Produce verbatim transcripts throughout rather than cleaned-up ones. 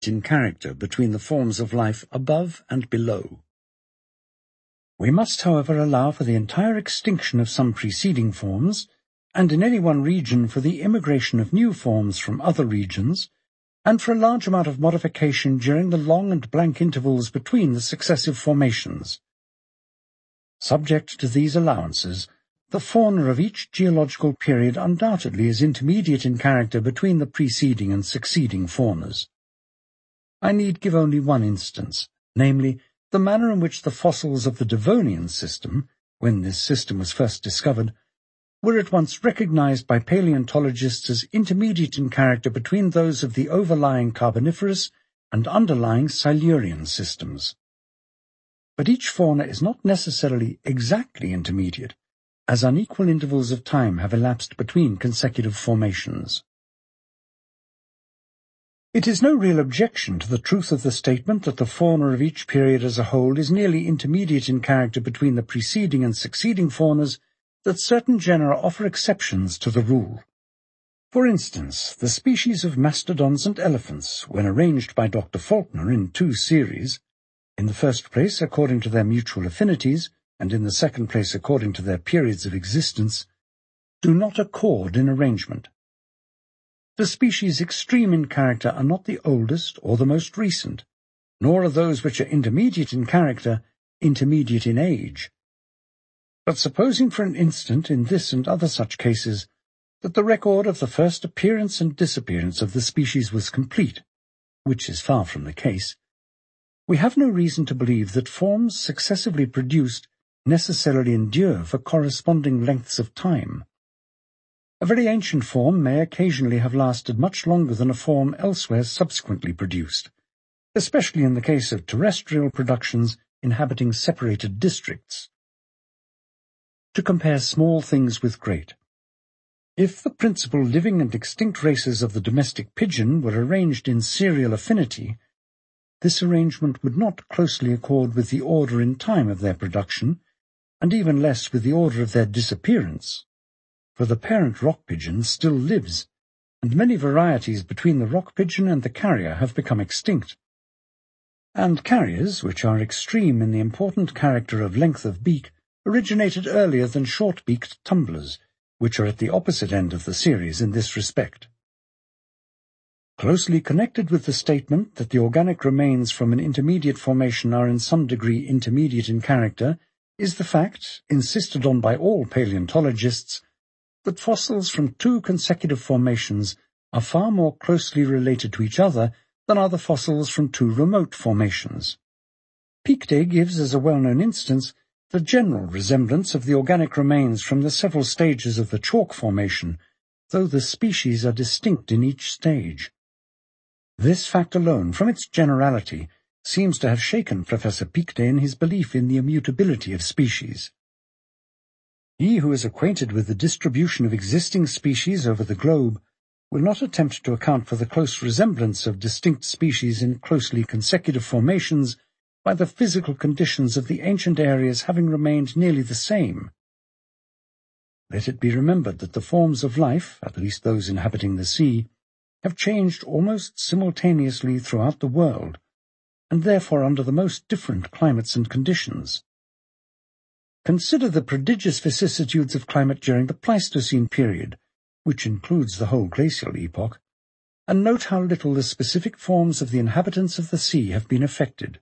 in character between the forms of life above and below. We must, however, allow for the entire extinction of some preceding forms, and in any one region for the immigration of new forms from other regions, and for a large amount of modification during the long and blank intervals between the successive formations. Subject to these allowances, the fauna of each geological period undoubtedly is intermediate in character between the preceding and succeeding faunas. I need give only one instance, namely, the manner in which the fossils of the Devonian system, when this system was first discovered, were at once recognized by paleontologists as intermediate in character between those of the overlying Carboniferous and underlying Silurian systems. But each fauna is not necessarily exactly intermediate, as unequal intervals of time have elapsed between consecutive formations. It is no real objection to the truth of the statement that the fauna of each period as a whole is nearly intermediate in character between the preceding and succeeding faunas, that certain genera offer exceptions to the rule. For instance, the species of mastodons and elephants, when arranged by Doctor Faulkner in two series, in the first place according to their mutual affinities, and in the second place according to their periods of existence, do not accord in arrangement. The species extreme in character are not the oldest or the most recent, nor are those which are intermediate in character intermediate in age. But supposing for an instant in this and other such cases that the record of the first appearance and disappearance of the species was complete, which is far from the case, we have no reason to believe that forms successively produced necessarily endure for corresponding lengths of time. A very ancient form may occasionally have lasted much longer than a form elsewhere subsequently produced, especially in the case of terrestrial productions inhabiting separated districts. To compare small things with great. If the principal living and extinct races of the domestic pigeon were arranged in serial affinity, this arrangement would not closely accord with the order in time of their production, and even less with the order of their disappearance, for the parent rock pigeon still lives, and many varieties between the rock pigeon and the carrier have become extinct. And carriers, which are extreme in the important character of length of beak, originated earlier than short-beaked tumblers, which are at the opposite end of the series in this respect. Closely connected with the statement that the organic remains from an intermediate formation are in some degree intermediate in character is the fact, insisted on by all paleontologists, that fossils from two consecutive formations are far more closely related to each other than are the fossils from two remote formations. Pictet gives as a well-known instance the general resemblance of the organic remains from the several stages of the chalk formation, though the species are distinct in each stage. This fact alone, from its generality, seems to have shaken Professor Pictet in his belief in the immutability of species. He who is acquainted with the distribution of existing species over the globe will not attempt to account for the close resemblance of distinct species in closely consecutive formations by the physical conditions of the ancient areas having remained nearly the same. Let it be remembered that the forms of life, at least those inhabiting the sea, have changed almost simultaneously throughout the world, and therefore under the most different climates and conditions. Consider the prodigious vicissitudes of climate during the Pleistocene period, which includes the whole glacial epoch, and note how little the specific forms of the inhabitants of the sea have been affected.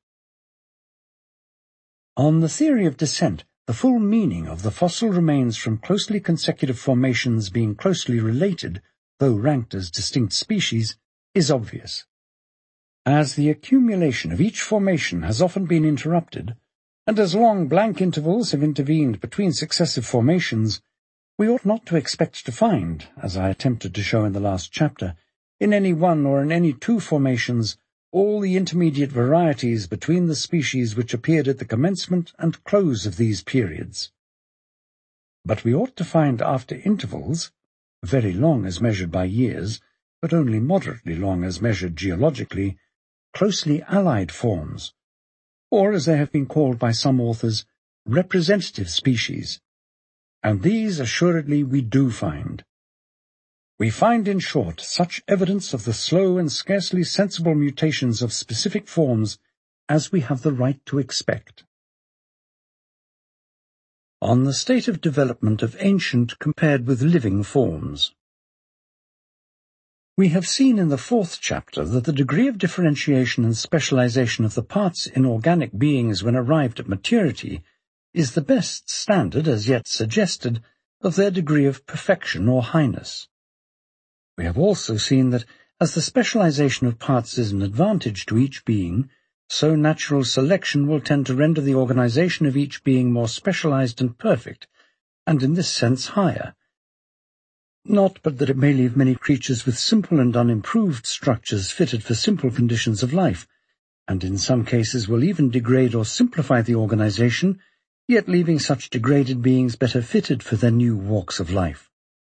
On the theory of descent, the full meaning of the fossil remains from closely consecutive formations being closely related, though ranked as distinct species, is obvious. As the accumulation of each formation has often been interrupted, and as long blank intervals have intervened between successive formations, we ought not to expect to find, as I attempted to show in the last chapter, in any one or in any two formations, all the intermediate varieties between the species which appeared at the commencement and close of these periods. But we ought to find after intervals, very long as measured by years, but only moderately long as measured geologically, closely allied forms, or, as they have been called by some authors, representative species, and these assuredly we do find. We find, in short, such evidence of the slow and scarcely sensible mutations of specific forms as we have the right to expect. On the state of development of ancient compared with living forms. We have seen in the fourth chapter that the degree of differentiation and specialization of the parts in organic beings when arrived at maturity is the best standard, as yet suggested, of their degree of perfection or highness. We have also seen that, as the specialization of parts is an advantage to each being, so natural selection will tend to render the organization of each being more specialized and perfect, and in this sense higher. Not but that it may leave many creatures with simple and unimproved structures fitted for simple conditions of life, and in some cases will even degrade or simplify the organization, yet leaving such degraded beings better fitted for their new walks of life.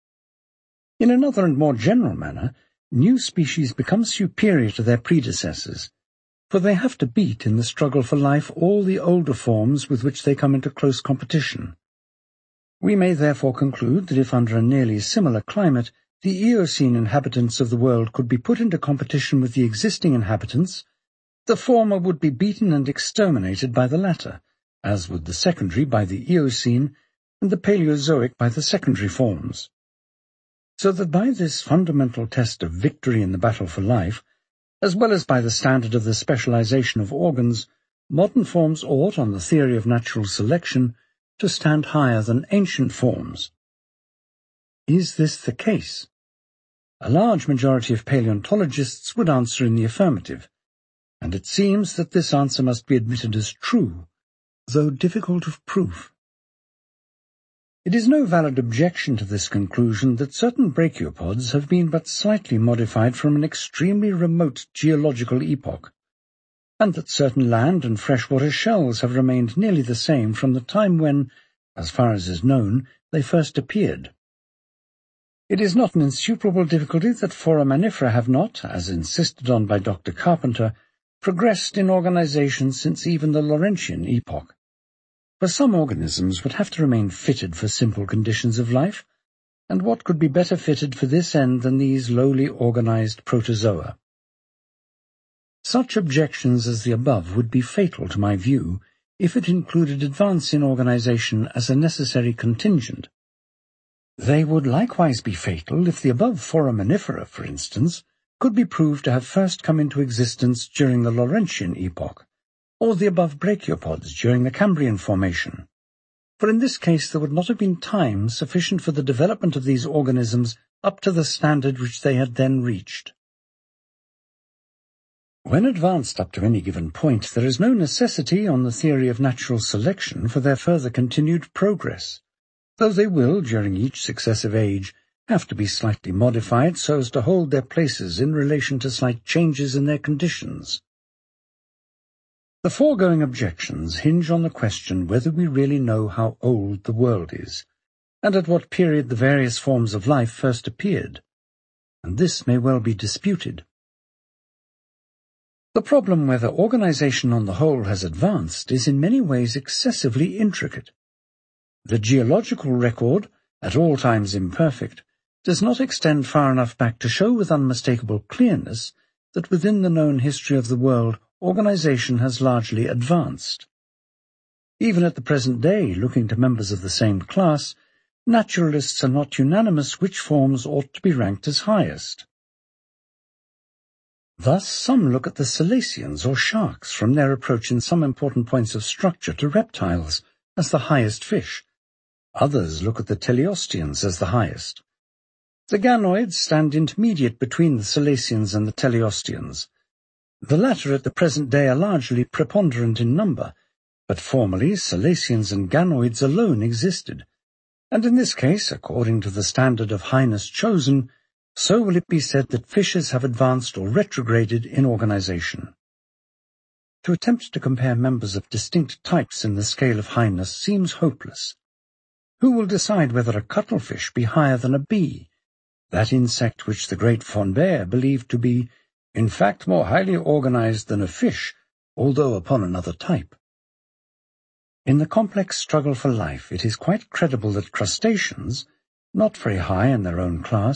In another and more general manner, new species become superior to their predecessors, for they have to beat in the struggle for life all the older forms with which they come into close competition. We may therefore conclude that if under a nearly similar climate the Eocene inhabitants of the world could be put into competition with the existing inhabitants, the former would be beaten and exterminated by the latter, as would the secondary by the Eocene and the Paleozoic by the secondary forms. So that by this fundamental test of victory in the battle for life, as well as by the standard of the specialization of organs, modern forms ought, on the theory of natural selection, to stand higher than ancient forms. Is this the case? A large majority of paleontologists would answer in the affirmative, and it seems that this answer must be admitted as true, though difficult of proof. It is no valid objection to this conclusion that certain brachiopods have been but slightly modified from an extremely remote geological epoch, and that certain land and freshwater shells have remained nearly the same from the time when, as far as is known, they first appeared. It is not an insuperable difficulty that foraminifera have not, as insisted on by Doctor Carpenter, progressed in organization since even the Laurentian epoch. For some organisms would have to remain fitted for simple conditions of life, and what could be better fitted for this end than these lowly organized protozoa? Such objections as the above would be fatal to my view if it included advance in organization as a necessary contingent. They would likewise be fatal if the above foraminifera, for instance, could be proved to have first come into existence during the Laurentian epoch, or the above brachiopods during the Cambrian formation, for in this case there would not have been time sufficient for the development of these organisms up to the standard which they had then reached. When advanced up to any given point, there is no necessity, on the theory of natural selection, for their further continued progress, though they will, during each successive age, have to be slightly modified so as to hold their places in relation to slight changes in their conditions. The foregoing objections hinge on the question whether we really know how old the world is, and at what period the various forms of life first appeared, and this may well be disputed. The problem whether organization on the whole has advanced is in many ways excessively intricate. The geological record, at all times imperfect, does not extend far enough back to show with unmistakable clearness that within the known history of the world organization has largely advanced. Even at the present day, looking to members of the same class, naturalists are not unanimous which forms ought to be ranked as highest. Thus some look at the Selacians or sharks from their approach in some important points of structure to reptiles as the highest fish. Others look at the teleosteans as the highest. The ganoids stand intermediate between the Selacians and the teleosteans. The latter at the present day are largely preponderant in number, but formerly Selacians and ganoids alone existed, and in this case, according to the standard of highness chosen, so will it be said that fishes have advanced or retrograded in organization. To attempt to compare members of distinct types in the scale of highness seems hopeless. Who will decide whether a cuttlefish be higher than a bee, that insect which the great Von Baer believed to be, in fact, more highly organized than a fish, although upon another type? In the complex struggle for life, it is quite credible that crustaceans, not very high in their own class,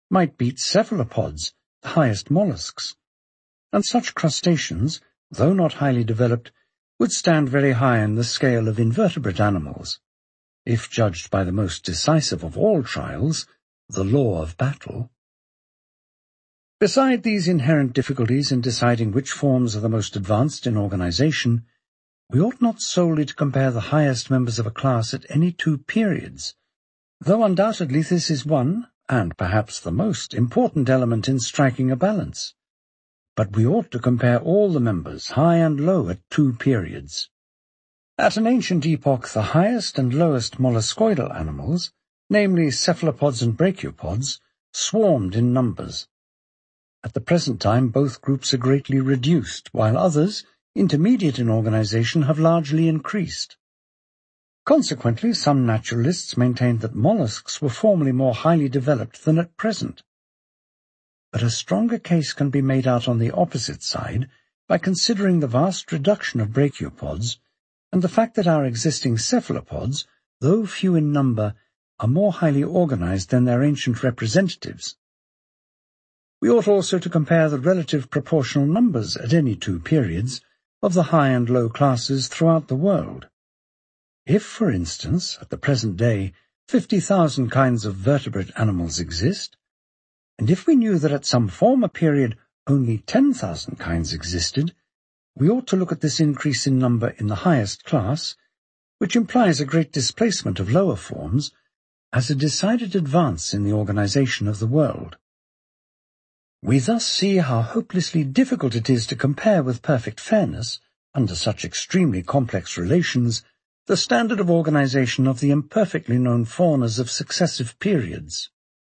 might beat cephalopods, the highest mollusks, and such crustaceans, though not highly developed, would stand very high in the scale of invertebrate animals, if judged by the most decisive of all trials, the law of battle. Beside these inherent difficulties in deciding which forms are the most advanced in organization, we ought not solely to compare the highest members of a class at any two periods, though undoubtedly this is one, and perhaps the most important element in striking a balance. But we ought to compare all the members, high and low, at two periods. At an ancient epoch, the highest and lowest molluscoidal animals, namely cephalopods and brachiopods, swarmed in numbers. At the present time, both groups are greatly reduced, while others, intermediate in organization, have largely increased. Consequently, some naturalists maintained that mollusks were formerly more highly developed than at present. But a stronger case can be made out on the opposite side by considering the vast reduction of brachiopods and the fact that our existing cephalopods, though few in number, are more highly organized than their ancient representatives. We ought also to compare the relative proportional numbers at any two periods of the high and low classes throughout the world. If, for instance, at the present day, fifty thousand kinds of vertebrate animals exist, and if we knew that at some former period only ten thousand kinds existed, we ought to look at this increase in number in the highest class, which implies a great displacement of lower forms, as a decided advance in the organization of the world. We thus see how hopelessly difficult it is to compare with perfect fairness, under such extremely complex relations, the standard of organization of the imperfectly known faunas of successive periods.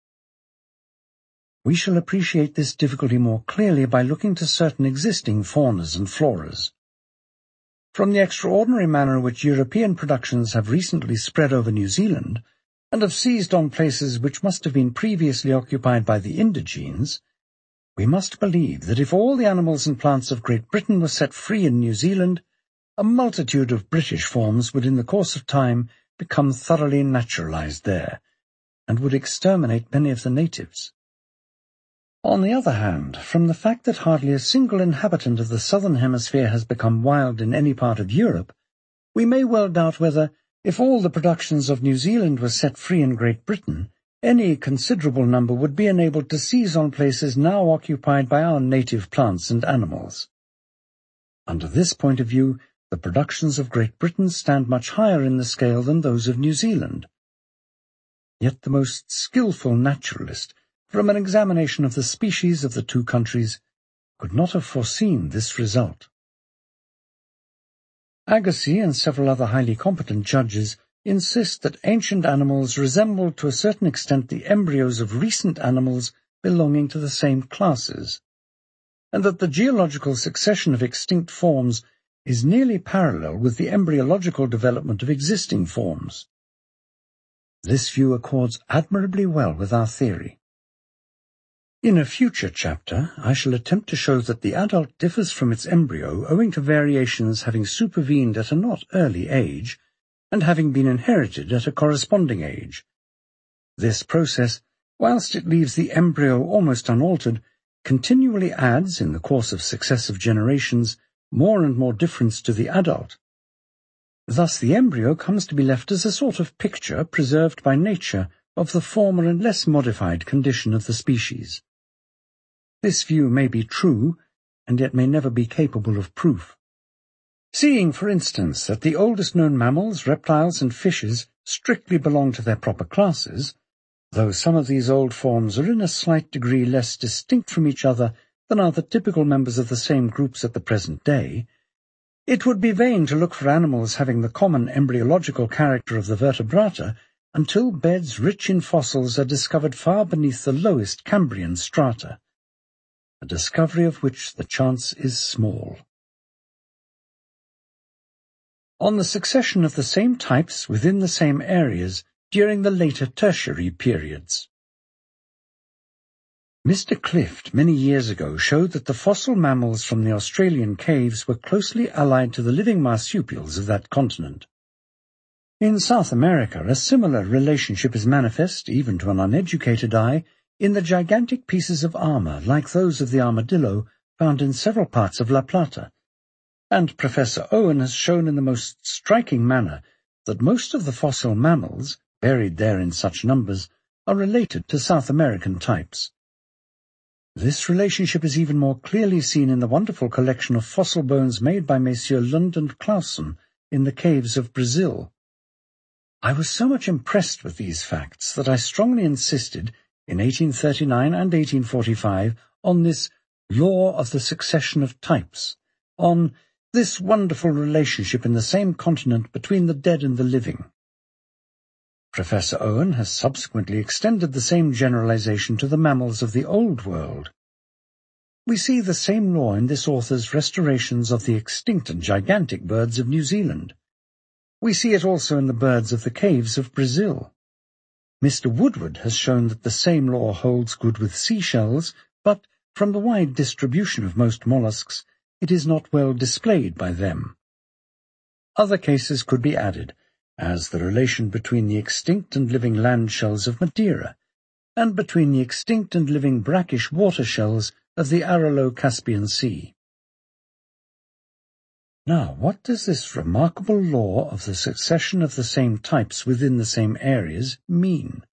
We shall appreciate this difficulty more clearly by looking to certain existing faunas and floras. From the extraordinary manner in which European productions have recently spread over New Zealand, and have seized on places which must have been previously occupied by the indigenes, we must believe that if all the animals and plants of Great Britain were set free in New Zealand, a multitude of British forms would in the course of time become thoroughly naturalized there, and would exterminate many of the natives. On the other hand, from the fact that hardly a single inhabitant of the southern hemisphere has become wild in any part of Europe, we may well doubt whether, if all the productions of New Zealand were set free in Great Britain, any considerable number would be enabled to seize on places now occupied by our native plants and animals. Under this point of view, the productions of Great Britain stand much higher in the scale than those of New Zealand. Yet the most skilful naturalist, from an examination of the species of the two countries, could not have foreseen this result. Agassiz and several other highly competent judges insist that ancient animals resembled to a certain extent the embryos of recent animals belonging to the same classes, and that the geological succession of extinct forms is nearly parallel with the embryological development of existing forms. This view accords admirably well with our theory. In a future chapter, I shall attempt to show that the adult differs from its embryo owing to variations having supervened at a not early age, and having been inherited at a corresponding age. This process, whilst it leaves the embryo almost unaltered, continually adds, in the course of successive generations, more and more difference to the adult. Thus the embryo comes to be left as a sort of picture preserved by nature of the former and less modified condition of the species. This view may be true, and yet may never be capable of proof. Seeing, for instance, that the oldest known mammals, reptiles, and fishes strictly belong to their proper classes, though some of these old forms are in a slight degree less distinct from each other than are the typical members of the same groups at the present day, it would be vain to look for animals having the common embryological character of the vertebrata until beds rich in fossils are discovered far beneath the lowest Cambrian strata, a discovery of which the chance is small. On the succession of the same types within the same areas during the later tertiary periods. Mister Clift many years ago showed that the fossil mammals from the Australian caves were closely allied to the living marsupials of that continent. In South America, a similar relationship is manifest, even to an uneducated eye, in the gigantic pieces of armor like those of the armadillo found in several parts of La Plata, and Professor Owen has shown in the most striking manner that most of the fossil mammals, buried there in such numbers, are related to South American types. This relationship is even more clearly seen in the wonderful collection of fossil bones made by Messrs. Lund and Clausen in the caves of Brazil. I was so much impressed with these facts that I strongly insisted, in eighteen thirty-nine and eighteen forty-five, on this law of the succession of types, on this wonderful relationship in the same continent between the dead and the living. Professor Owen has subsequently extended the same generalization to the mammals of the Old World. We see the same law in this author's restorations of the extinct and gigantic birds of New Zealand. We see it also in the birds of the caves of Brazil. Mister Woodward has shown that the same law holds good with seashells, but from the wide distribution of most mollusks, it is not well displayed by them. Other cases could be added, as the relation between the extinct and living land shells of Madeira, and between the extinct and living brackish water shells of the Aralo-Caspian Sea. Now, what does this remarkable law of the succession of the same types within the same areas mean?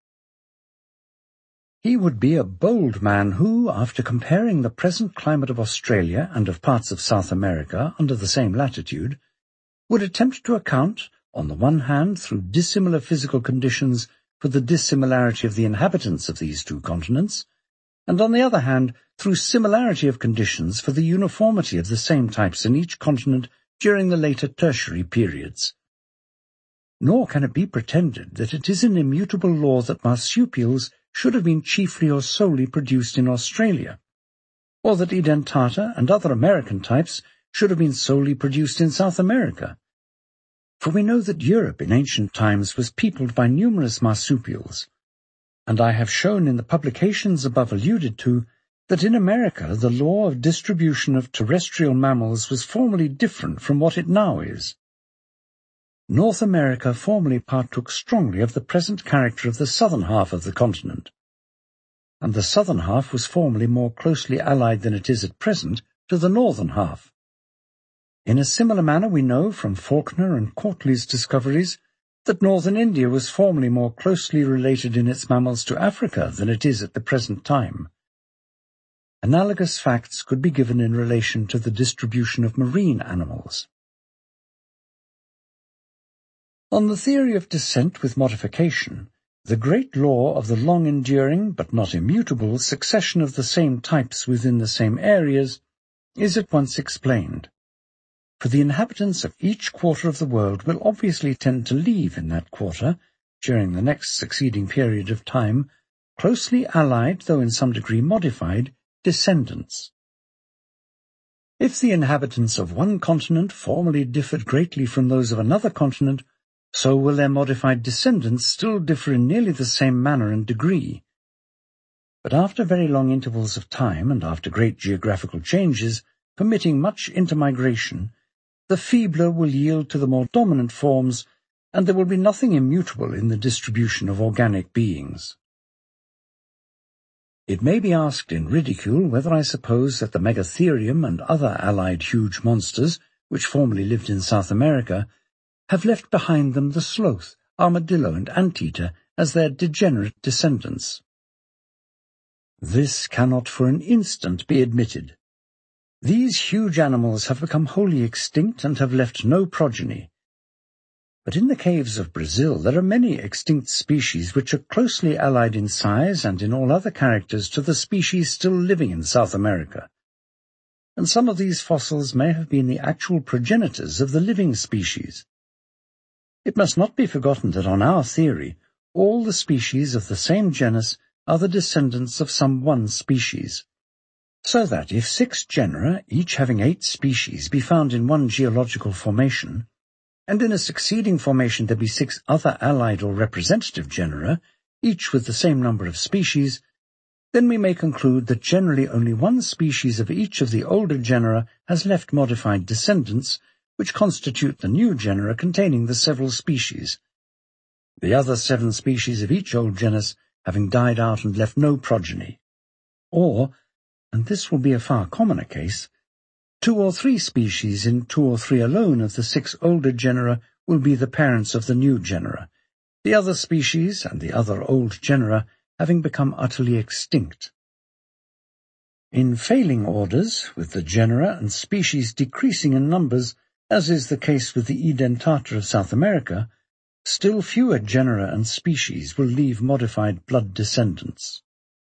He would be a bold man who, after comparing the present climate of Australia and of parts of South America under the same latitude, would attempt to account, on the one hand, through dissimilar physical conditions for the dissimilarity of the inhabitants of these two continents, and on the other hand, through similarity of conditions for the uniformity of the same types in each continent during the later tertiary periods. Nor can it be pretended that it is an immutable law that marsupials should have been chiefly or solely produced in Australia, or that edentata and other American types should have been solely produced in South America. For we know that Europe in ancient times was peopled by numerous marsupials, and I have shown in the publications above alluded to that in America the law of distribution of terrestrial mammals was formerly different from what it now is. North America formerly partook strongly of the present character of the southern half of the continent, and the southern half was formerly more closely allied than it is at present to the northern half. In a similar manner we know from Faulkner and Courtly's discoveries that northern India was formerly more closely related in its mammals to Africa than it is at the present time. Analogous facts could be given in relation to the distribution of marine animals. On the theory of descent with modification, the great law of the long-enduring but not immutable succession of the same types within the same areas is at once explained. For the inhabitants of each quarter of the world will obviously tend to leave in that quarter, during the next succeeding period of time, closely allied, though in some degree modified, descendants. If the inhabitants of one continent formerly differed greatly from those of another continent, so will their modified descendants still differ in nearly the same manner and degree. But after very long intervals of time, and after great geographical changes, permitting much intermigration, the feebler will yield to the more dominant forms, and there will be nothing immutable in the distribution of organic beings. It may be asked in ridicule whether I suppose that the Megatherium and other allied huge monsters, which formerly lived in South America, have left behind them the sloth, armadillo, and anteater as their degenerate descendants. This cannot for an instant be admitted. These huge animals have become wholly extinct and have left no progeny. But in the caves of Brazil there are many extinct species which are closely allied in size and in all other characters to the species still living in South America, and some of these fossils may have been the actual progenitors of the living species. It must not be forgotten that on our theory, all the species of the same genus are the descendants of some one species, so that if six genera, each having eight species, be found in one geological formation, and in a succeeding formation there be six other allied or representative genera, each with the same number of species, then we may conclude that generally only one species of each of the older genera has left modified descendants, which constitute the new genera containing the several species. The other seven species of each old genus having died out and left no progeny. Or, and this will be a far commoner case, two or three species in two or three alone of the six older genera will be the parents of the new genera, the other species and the other old genera having become utterly extinct. In failing orders, with the genera and species decreasing in numbers, as is the case with the Edentata of South America, still fewer genera and species will leave modified blood descendants.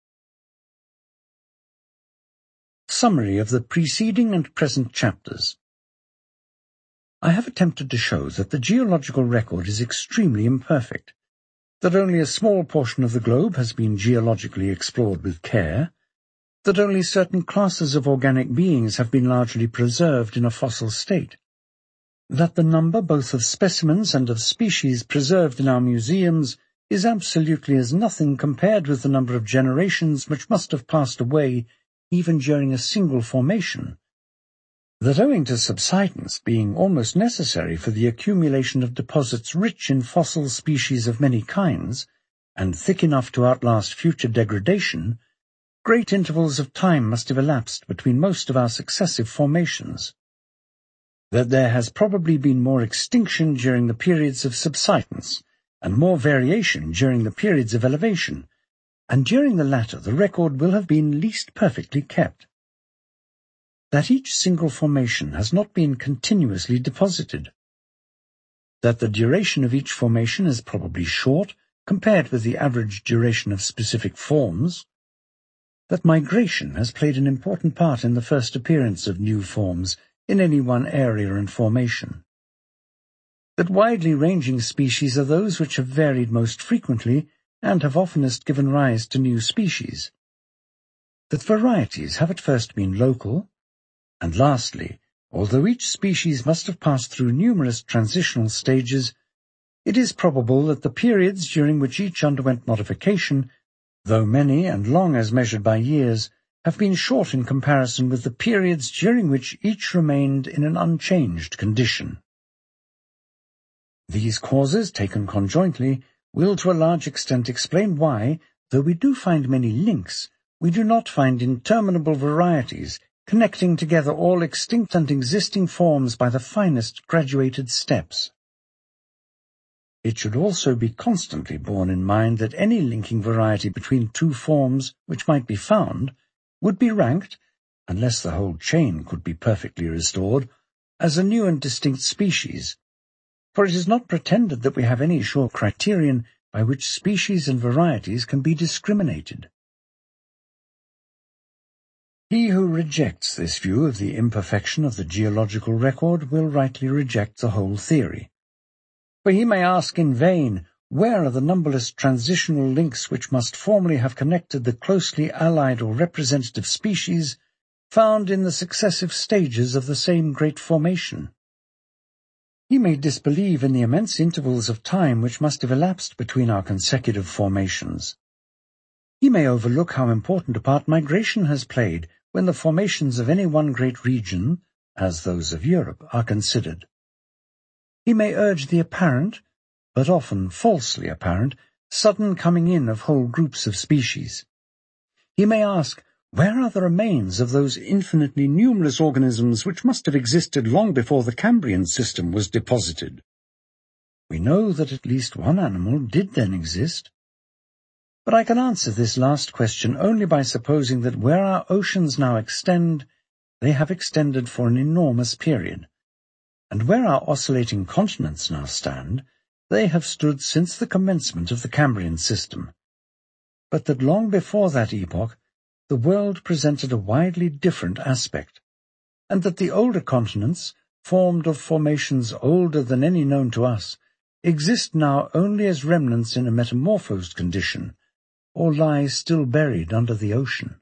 Summary of the preceding and present chapters. I have attempted to show that the geological record is extremely imperfect, that only a small portion of the globe has been geologically explored with care, that only certain classes of organic beings have been largely preserved in a fossil state, that the number both of specimens and of species preserved in our museums is absolutely as nothing compared with the number of generations which must have passed away even during a single formation, that owing to subsidence being almost necessary for the accumulation of deposits rich in fossil species of many kinds, and thick enough to outlast future degradation, great intervals of time must have elapsed between most of our successive formations, that there has probably been more extinction during the periods of subsidence, and more variation during the periods of elevation, and during the latter the record will have been least perfectly kept. That each single formation has not been continuously deposited. That the duration of each formation is probably short compared with the average duration of specific forms. That migration has played an important part in the first appearance of new forms in any one area and formation. That widely ranging species are those which have varied most frequently and have oftenest given rise to new species. That varieties have at first been local. And lastly, although each species must have passed through numerous transitional stages, it is probable that the periods during which each underwent modification, though many and long as measured by years, have been short in comparison with the periods during which each remained in an unchanged condition. These causes, taken conjointly, will to a large extent explain why, though we do find many links, we do not find interminable varieties connecting together all extinct and existing forms by the finest graduated steps. It should also be constantly borne in mind that any linking variety between two forms which might be found would be ranked, unless the whole chain could be perfectly restored, as a new and distinct species, for it is not pretended that we have any sure criterion by which species and varieties can be discriminated. He who rejects this view of the imperfection of the geological record will rightly reject the whole theory. For he may ask in vain, where are the numberless transitional links which must formerly have connected the closely allied or representative species found in the successive stages of the same great formation? He may disbelieve in the immense intervals of time which must have elapsed between our consecutive formations. He may overlook how important a part migration has played when the formations of any one great region, as those of Europe, are considered. He may urge the apparent, but often falsely apparent, sudden coming in of whole groups of species. He may ask, where are the remains of those infinitely numerous organisms which must have existed long before the Cambrian system was deposited? We know that at least one animal did then exist. But I can answer this last question only by supposing that where our oceans now extend, they have extended for an enormous period, and where our oscillating continents now stand, they have stood since the commencement of the Cambrian system, but that long before that epoch the world presented a widely different aspect, and that the older continents, formed of formations older than any known to us, exist now only as remnants in a metamorphosed condition, or lie still buried under the ocean.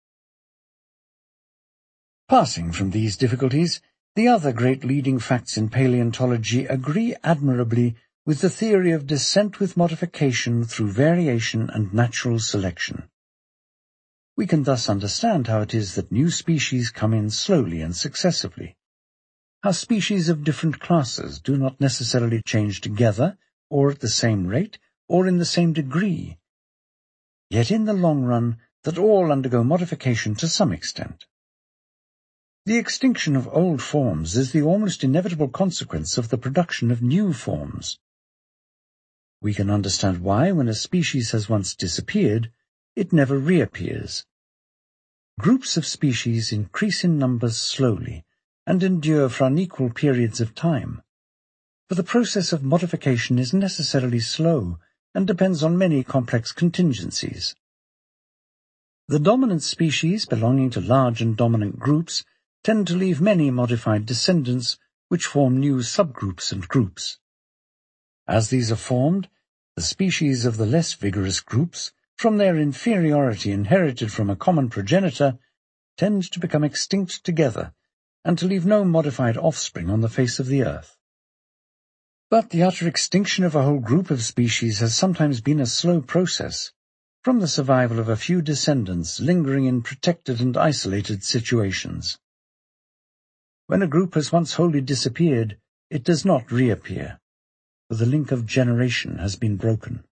Passing from these difficulties, the other great leading facts in paleontology agree admirably with the theory of descent with modification through variation and natural selection. We can thus understand how it is that new species come in slowly and successively, how species of different classes do not necessarily change together, or at the same rate, or in the same degree, yet in the long run that all undergo modification to some extent. The extinction of old forms is the almost inevitable consequence of the production of new forms. We can understand why, when a species has once disappeared, it never reappears. Groups of species increase in numbers slowly and endure for unequal periods of time, for the process of modification is necessarily slow and depends on many complex contingencies. The dominant species belonging to large and dominant groups tend to leave many modified descendants which form new subgroups and groups. As these are formed, the species of the less vigorous groups, from their inferiority inherited from a common progenitor, tend to become extinct together and to leave no modified offspring on the face of the earth. But the utter extinction of a whole group of species has sometimes been a slow process, from the survival of a few descendants lingering in protected and isolated situations. When a group has once wholly disappeared, it does not reappear, for the link of generation has been broken.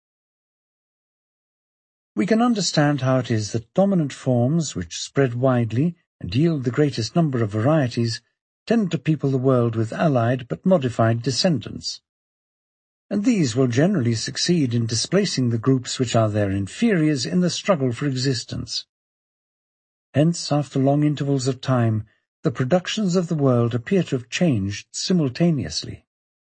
We can understand how it is that dominant forms, which spread widely and yield the greatest number of varieties, tend to people the world with allied but modified descendants. And these will generally succeed in displacing the groups which are their inferiors in the struggle for existence. Hence, after long intervals of time, the productions of the world appear to have changed simultaneously.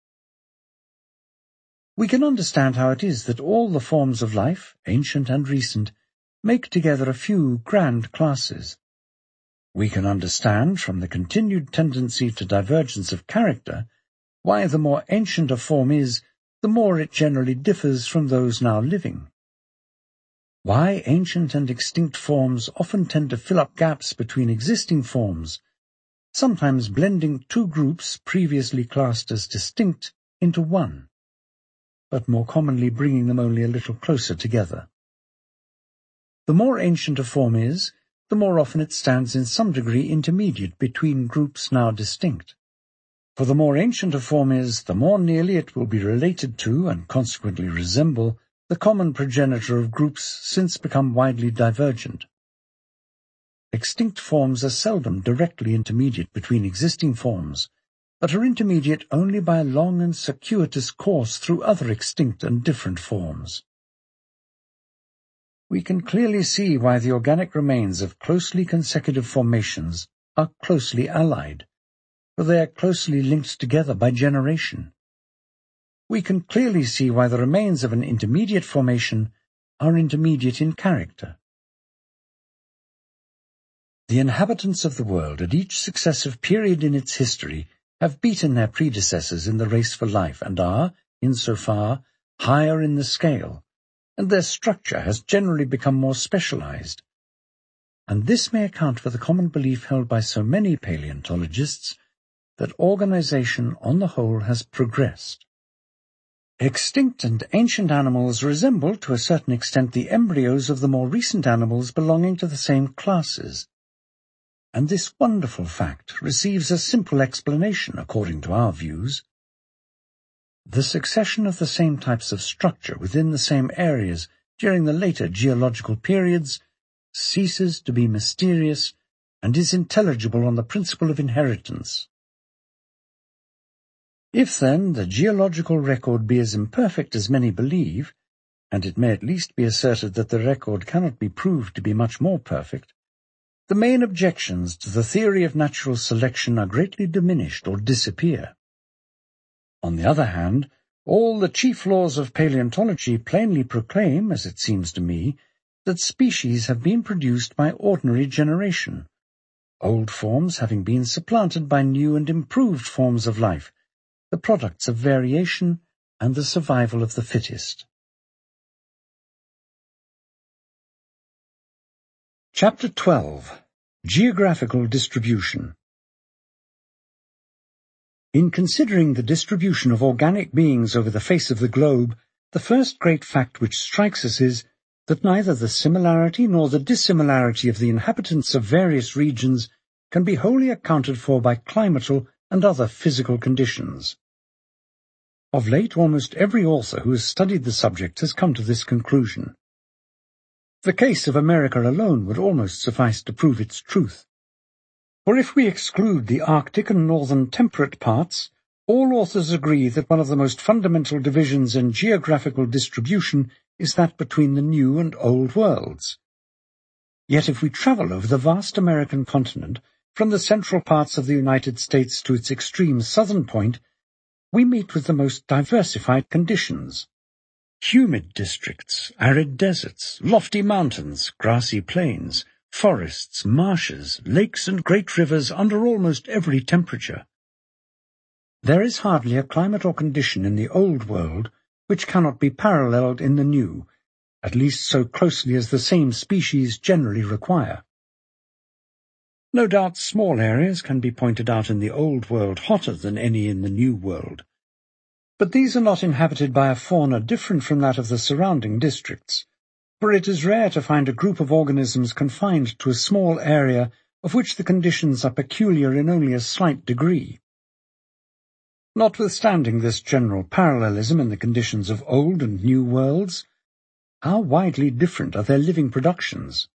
We can understand how it is that all the forms of life, ancient and recent, make together a few grand classes. We can understand, from the continued tendency to divergence of character, why the more ancient a form is, the more it generally differs from those now living. Why ancient and extinct forms often tend to fill up gaps between existing forms, sometimes blending two groups previously classed as distinct into one, but more commonly bringing them only a little closer together. The more ancient a form is, the more often it stands in some degree intermediate between groups now distinct. For the more ancient a form is, the more nearly it will be related to, and consequently resemble, the common progenitor of groups since become widely divergent. Extinct forms are seldom directly intermediate between existing forms, but are intermediate only by a long and circuitous course through other extinct and different forms. We can clearly see why the organic remains of closely consecutive formations are closely allied, for they are closely linked together by generation. We can clearly see why the remains of an intermediate formation are intermediate in character. The inhabitants of the world at each successive period in its history have beaten their predecessors in the race for life and are, in so far, higher in the scale, and their structure has generally become more specialized. And this may account for the common belief held by so many paleontologists that organization on the whole has progressed. Extinct and ancient animals resemble to a certain extent the embryos of the more recent animals belonging to the same classes. And this wonderful fact receives a simple explanation according to our views. The succession of the same types of structure within the same areas during the later geological periods ceases to be mysterious and is intelligible on the principle of inheritance. If, then, the geological record be as imperfect as many believe, and it may at least be asserted that the record cannot be proved to be much more perfect, the main objections to the theory of natural selection are greatly diminished or disappear. On the other hand, all the chief laws of paleontology plainly proclaim, as it seems to me, that species have been produced by ordinary generation, old forms having been supplanted by new and improved forms of life, the products of variation and the survival of the fittest. Chapter twelve. Geographical Distribution. In considering the distribution of organic beings over the face of the globe, the first great fact which strikes us is that neither the similarity nor the dissimilarity of the inhabitants of various regions can be wholly accounted for by climatal and other physical conditions. Of late, almost every author who has studied the subject has come to this conclusion. The case of America alone would almost suffice to prove its truth. For if we exclude the Arctic and northern temperate parts, all authors agree that one of the most fundamental divisions in geographical distribution is that between the New and Old Worlds. Yet if we travel over the vast American continent, from the central parts of the United States to its extreme southern point, we meet with the most diversified conditions. Humid districts, arid deserts, lofty mountains, grassy plains, forests, marshes, lakes and great rivers under almost every temperature. There is hardly a climate or condition in the Old World which cannot be paralleled in the New, at least so closely as the same species generally require. No doubt small areas can be pointed out in the Old World hotter than any in the New World, but these are not inhabited by a fauna different from that of the surrounding districts, for it is rare to find a group of organisms confined to a small area of which the conditions are peculiar in only a slight degree. Notwithstanding this general parallelism in the conditions of Old and New Worlds, how widely different are their living productions.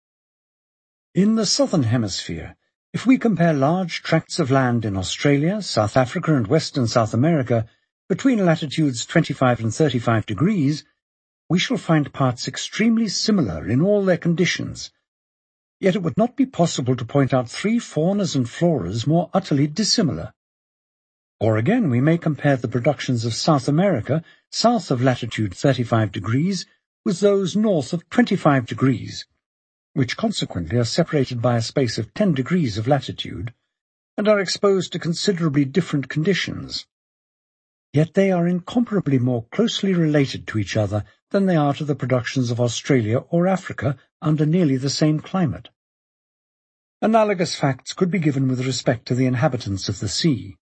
In the southern hemisphere, if we compare large tracts of land in Australia, South Africa and western South America between latitudes twenty-five and thirty-five degrees, we shall find parts extremely similar in all their conditions, yet it would not be possible to point out three faunas and floras more utterly dissimilar. Or again, we may compare the productions of South America, south of latitude thirty-five degrees, with those north of twenty-five degrees, which consequently are separated by a space of ten degrees of latitude, and are exposed to considerably different conditions. Yet they are incomparably more closely related to each other than they are to the productions of Australia or Africa under nearly the same climate. Analogous facts could be given with respect to the inhabitants of the sea.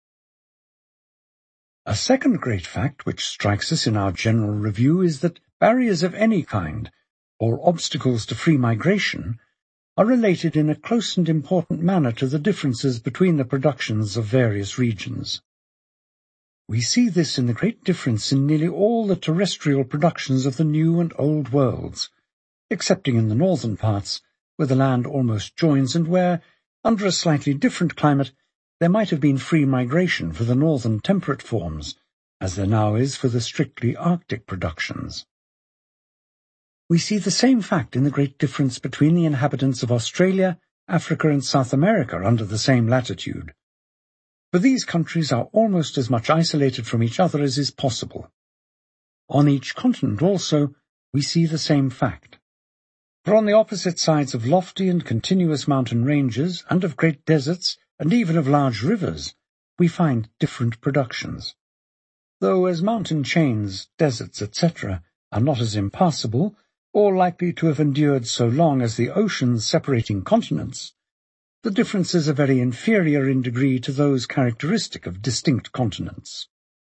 A second great fact which strikes us in our general review is that barriers of any kind, or obstacles to free migration, are related in a close and important manner to the differences between the productions of various regions. We see this in the great difference in nearly all the terrestrial productions of the New and Old Worlds, excepting in the northern parts, where the land almost joins and where, under a slightly different climate, there might have been free migration for the northern temperate forms, as there now is for the strictly Arctic productions. We see the same fact in the great difference between the inhabitants of Australia, Africa and South America under the same latitude. For these countries are almost as much isolated from each other as is possible. On each continent also we see the same fact. For on the opposite sides of lofty and continuous mountain ranges, and of great deserts, and even of large rivers, we find different productions. Though as mountain chains, deserts, et cetera are not as impassable, or likely to have endured so long as the oceans separating continents, the differences are very inferior in degree to those characteristic of distinct continents.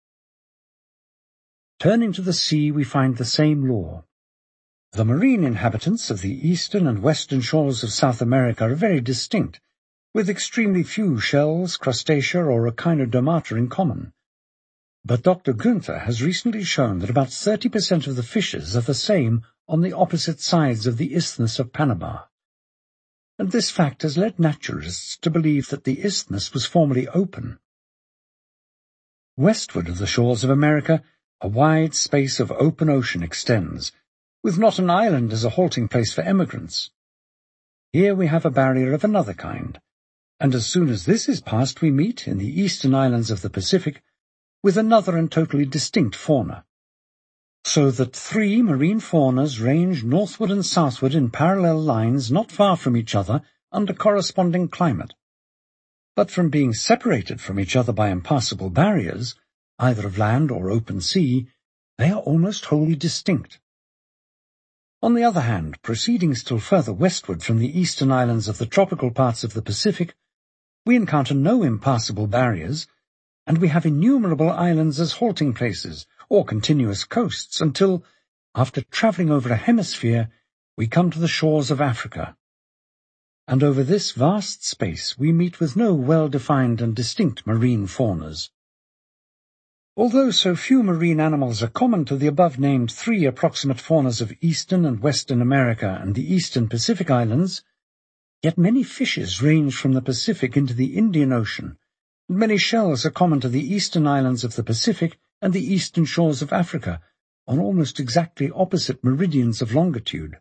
Turning to the sea, we find the same law. The marine inhabitants of the eastern and western shores of South America are very distinct, with extremely few shells, crustacea, or echinodermata in common. But Doctor Günther has recently shown that about thirty percent of the fishes are the same on the opposite sides of the Isthmus of Panama, and this fact has led naturalists to believe that the isthmus was formerly open. Westward of the shores of America, a wide space of open ocean extends, with not an island as a halting place for emigrants. Here we have a barrier of another kind, and as soon as this is passed we meet, in the eastern islands of the Pacific, with another and totally distinct fauna. So that three marine faunas range northward and southward in parallel lines not far from each other under corresponding climate. But from being separated from each other by impassable barriers, either of land or open sea, they are almost wholly distinct. On the other hand, proceeding still further westward from the eastern islands of the tropical parts of the Pacific, we encounter no impassable barriers, and we have innumerable islands as halting places, or continuous coasts, until, after travelling over a hemisphere, we come to the shores of Africa. And over this vast space we meet with no well-defined and distinct marine faunas. Although so few marine animals are common to the above-named three approximate faunas of eastern and western America and the eastern Pacific Islands, yet many fishes range from the Pacific into the Indian Ocean, and many shells are common to the eastern islands of the Pacific and the eastern shores of Africa, on almost exactly opposite meridians of longitude.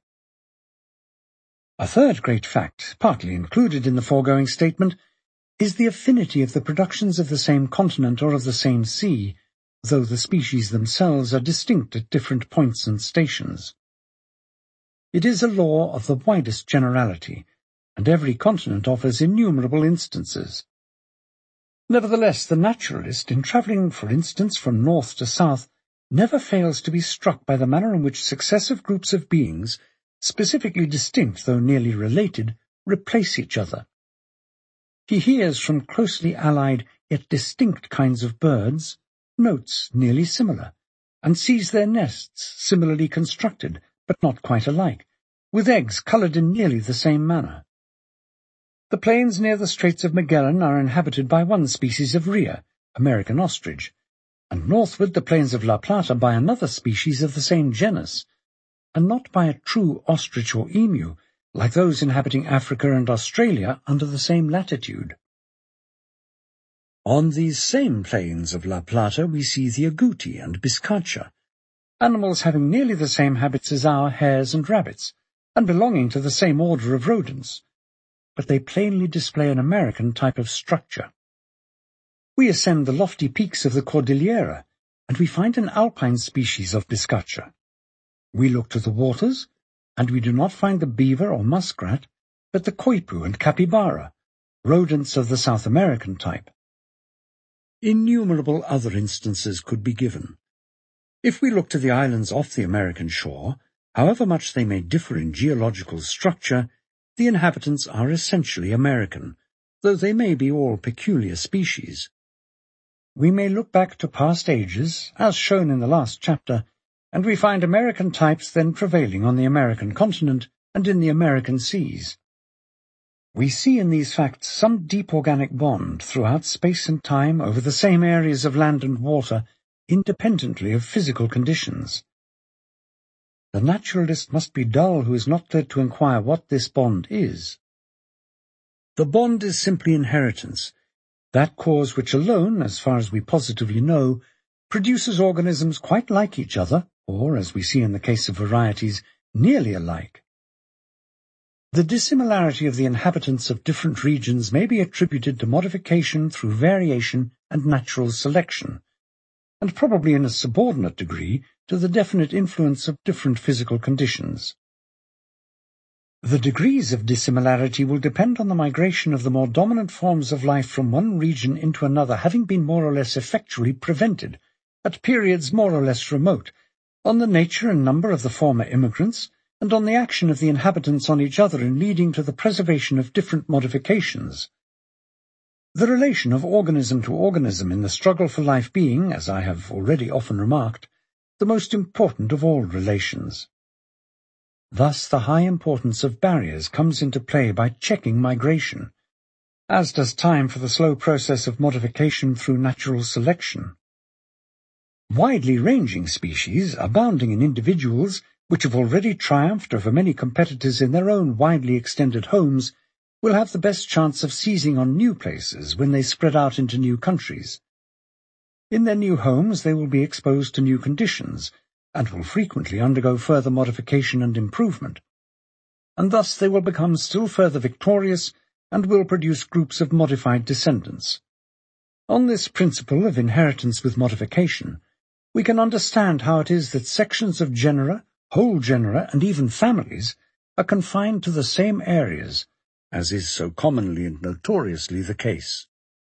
A third great fact, partly included in the foregoing statement, is the affinity of the productions of the same continent or of the same sea, though the species themselves are distinct at different points and stations. It is a law of the widest generality, and every continent offers innumerable instances. Nevertheless, the naturalist, in travelling, for instance, from north to south, never fails to be struck by the manner in which successive groups of beings, specifically distinct though nearly related, replace each other. He hears from closely allied yet distinct kinds of birds notes nearly similar, and sees their nests similarly constructed, but not quite alike, with eggs coloured in nearly the same manner. The plains near the Straits of Magellan are inhabited by one species of rhea, American ostrich, and northward the plains of La Plata by another species of the same genus, and not by a true ostrich or emu, like those inhabiting Africa and Australia under the same latitude. On these same plains of La Plata we see the agouti and bizcacha, animals having nearly the same habits as our hares and rabbits, and belonging to the same order of rodents, but they plainly display an American type of structure. We ascend the lofty peaks of the Cordillera, and we find an alpine species of bizcacha. We look to the waters, and we do not find the beaver or muskrat, but the coipu and capybara, rodents of the South American type. Innumerable other instances could be given. If we look to the islands off the American shore, however much they may differ in geological structure, the inhabitants are essentially American, though they may be all peculiar species. We may look back to past ages, as shown in the last chapter, and we find American types then prevailing on the American continent and in the American seas. We see in these facts some deep organic bond throughout space and time over the same areas of land and water, independently of physical conditions. The naturalist must be dull who is not led to inquire what this bond is. The bond is simply inheritance, that cause which alone, as far as we positively know, produces organisms quite like each other, or, as we see in the case of varieties, nearly alike. The dissimilarity of the inhabitants of different regions may be attributed to modification through variation and natural selection, and probably in a subordinate degree to the definite influence of different physical conditions. The degrees of dissimilarity will depend on the migration of the more dominant forms of life from one region into another having been more or less effectually prevented, at periods more or less remote, on the nature and number of the former immigrants, and on the action of the inhabitants on each other in leading to the preservation of different modifications. The relation of organism to organism in the struggle for life being, as I have already often remarked, the most important of all relations. Thus the high importance of barriers comes into play by checking migration, as does time for the slow process of modification through natural selection. Widely ranging species, abounding in individuals, which have already triumphed over many competitors in their own widely extended homes, will have the best chance of seizing on new places when they spread out into new countries. In their new homes they will be exposed to new conditions, and will frequently undergo further modification and improvement, and thus they will become still further victorious and will produce groups of modified descendants. On this principle of inheritance with modification, we can understand how it is that sections of genera, whole genera, and even families are confined to the same areas, as is so commonly and notoriously the case.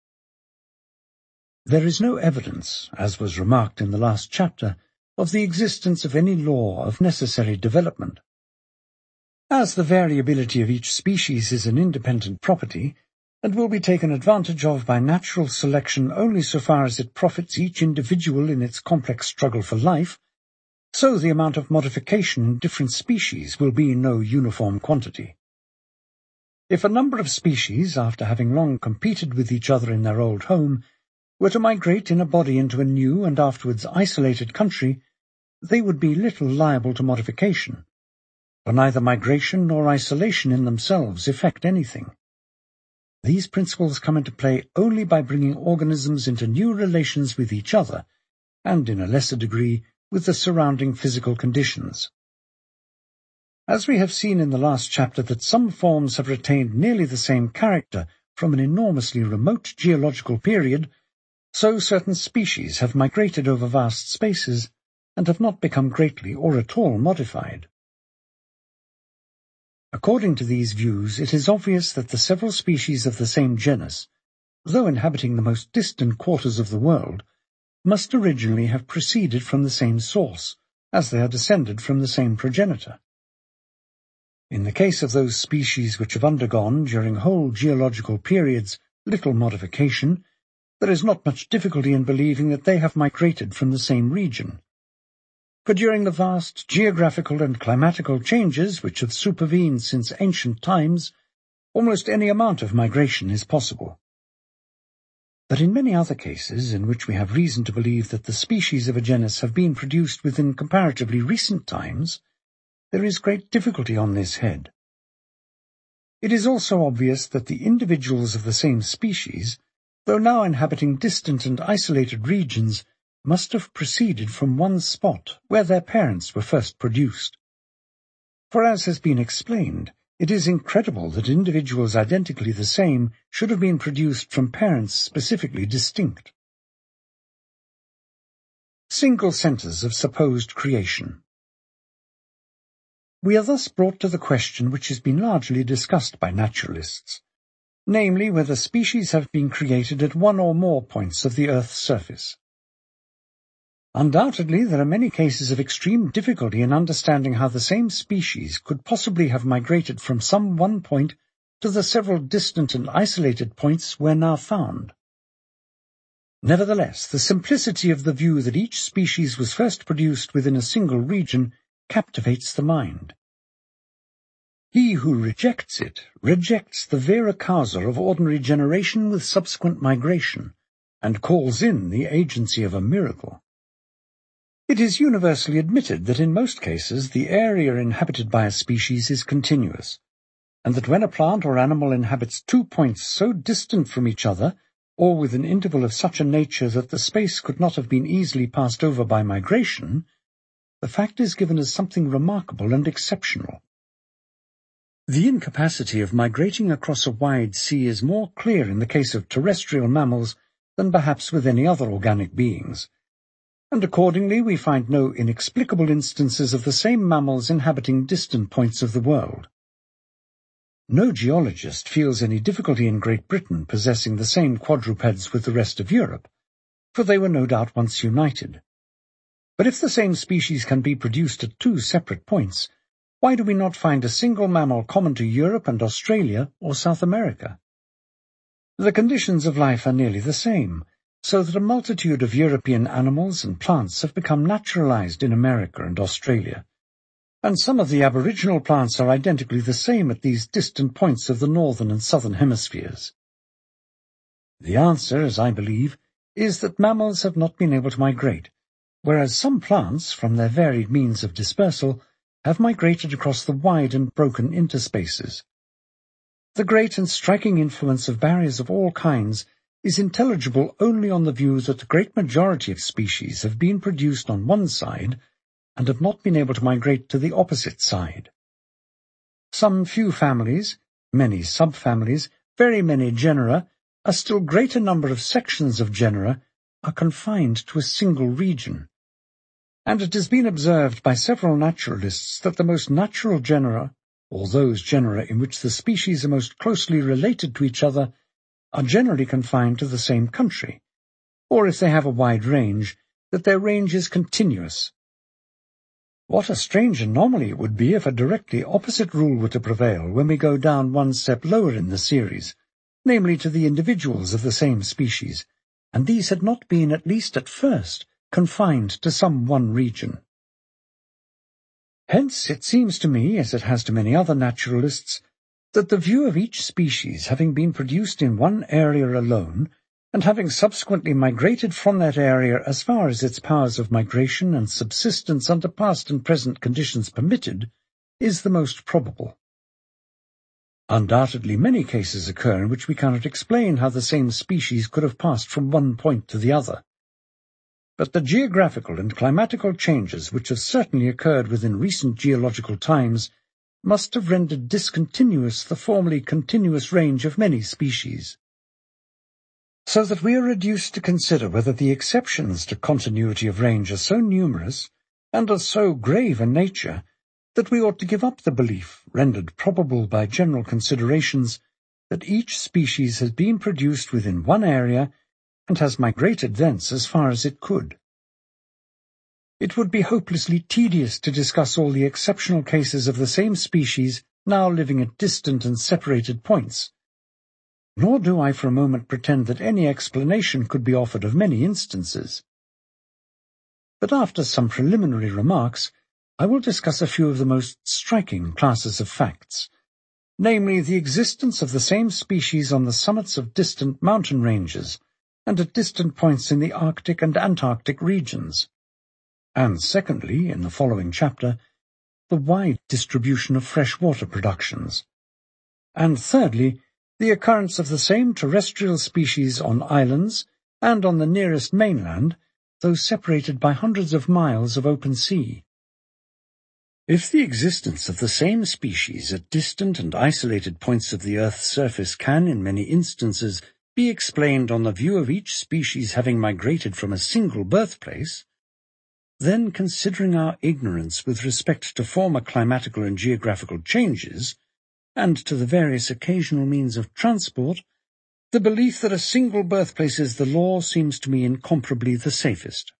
There is no evidence, as was remarked in the last chapter, of the existence of any law of necessary development. As the variability of each species is an independent property, and will be taken advantage of by natural selection only so far as it profits each individual in its complex struggle for life, so the amount of modification in different species will be no uniform quantity. If a number of species, after having long competed with each other in their old home, were to migrate in a body into a new and afterwards isolated country, they would be little liable to modification, for neither migration nor isolation in themselves effect anything. These principles come into play only by bringing organisms into new relations with each other, and in a lesser degree with the surrounding physical conditions. As we have seen in the last chapter that some forms have retained nearly the same character from an enormously remote geological period, so certain species have migrated over vast spaces and have not become greatly or at all modified. According to these views, it is obvious that the several species of the same genus, though inhabiting the most distant quarters of the world, must originally have proceeded from the same source, as they are descended from the same progenitor. In the case of those species which have undergone, during whole geological periods, little modification, there is not much difficulty in believing that they have migrated from the same region. For during the vast geographical and climatical changes which have supervened since ancient times, almost any amount of migration is possible. But in many other cases, in which we have reason to believe that the species of a genus have been produced within comparatively recent times, there is great difficulty on this head. It is also obvious that the individuals of the same species, though now inhabiting distant and isolated regions, must have proceeded from one spot where their parents were first produced. For as has been explained, it is incredible that individuals identically the same should have been produced from parents specifically distinct. Single centers of supposed creation. We are thus brought to the question which has been largely discussed by naturalists, namely whether species have been created at one or more points of the Earth's surface. Undoubtedly, there are many cases of extreme difficulty in understanding how the same species could possibly have migrated from some one point to the several distant and isolated points where now found. Nevertheless, the simplicity of the view that each species was first produced within a single region captivates the mind. He who rejects it rejects the vera causa of ordinary generation with subsequent migration, and calls in the agency of a miracle. It is universally admitted that in most cases the area inhabited by a species is continuous, and that when a plant or animal inhabits two points so distant from each other, or with an interval of such a nature that the space could not have been easily passed over by migration, the fact is given as something remarkable and exceptional. The incapacity of migrating across a wide sea is more clear in the case of terrestrial mammals than perhaps with any other organic beings, and accordingly we find no inexplicable instances of the same mammals inhabiting distant points of the world. No geologist feels any difficulty in Great Britain possessing the same quadrupeds with the rest of Europe, for they were no doubt once united. But if the same species can be produced at two separate points, why do we not find a single mammal common to Europe and Australia or South America? The conditions of life are nearly the same, so that a multitude of European animals and plants have become naturalized in America and Australia, and some of the aboriginal plants are identically the same at these distant points of the northern and southern hemispheres. The answer, as I believe, is that mammals have not been able to migrate, whereas some plants, from their varied means of dispersal, have migrated across the wide and broken interspaces. The great and striking influence of barriers of all kinds is intelligible only on the view that the great majority of species have been produced on one side and have not been able to migrate to the opposite side. Some few families, many subfamilies, very many genera, a still greater number of sections of genera are confined to a single region, and it has been observed by several naturalists that the most natural genera, or those genera in which the species are most closely related to each other, are generally confined to the same country, or if they have a wide range, that their range is continuous. What a strange anomaly it would be if a directly opposite rule were to prevail when we go down one step lower in the series, namely to the individuals of the same species, and these had not been, at least at first, confined to some one region. Hence it seems to me, as it has to many other naturalists, that the view of each species having been produced in one area alone and having subsequently migrated from that area as far as its powers of migration and subsistence under past and present conditions permitted, is the most probable. Undoubtedly many cases occur in which we cannot explain how the same species could have passed from one point to the other. But the geographical and climatical changes which have certainly occurred within recent geological times must have rendered discontinuous the formerly continuous range of many species, so that we are reduced to consider whether the exceptions to continuity of range are so numerous and of so grave a nature that we ought to give up the belief, rendered probable by general considerations, that each species has been produced within one area and has migrated thence as far as it could. It would be hopelessly tedious to discuss all the exceptional cases of the same species now living at distant and separated points, nor do I for a moment pretend that any explanation could be offered of many instances. But after some preliminary remarks, I will discuss a few of the most striking classes of facts, namely the existence of the same species on the summits of distant mountain ranges and at distant points in the Arctic and Antarctic regions, and secondly, in the following chapter, the wide distribution of freshwater productions, and thirdly, the occurrence of the same terrestrial species on islands and on the nearest mainland, though separated by hundreds of miles of open sea. If the existence of the same species at distant and isolated points of the Earth's surface can, in many instances, be explained on the view of each species having migrated from a single birthplace, then, considering our ignorance with respect to former climatical and geographical changes, and to the various occasional means of transport, the belief that a single birthplace is the law seems to me incomparably the safest.